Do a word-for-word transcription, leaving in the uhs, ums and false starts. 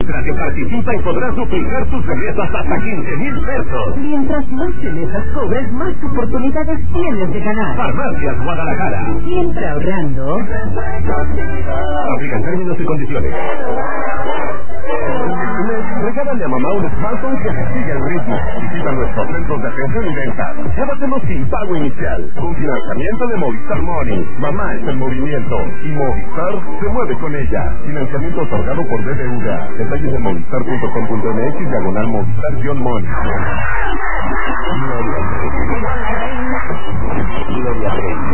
Regístrate, participa y podrás duplicar tus remesas hasta quince mil pesos. Mientras más remesas cobres, más oportunidades tienes de ganar. Farmacias Guadalajara. Siempre ahorrando. Aplican términos y condiciones. Regálale a mamá un smartphone que se siga el ritmo. Visita nuestros centros de atención y venta. Llévatelo sin pago inicial. Con financiamiento de Movistar Money. Mamá es el movimiento. Y Movistar se mueve con ella. Financiamiento otorgado por B B V A. Detalles de movistar punto com punto m x diagonal Movistar-Money. Gloria Trevi. Gloria Trevi.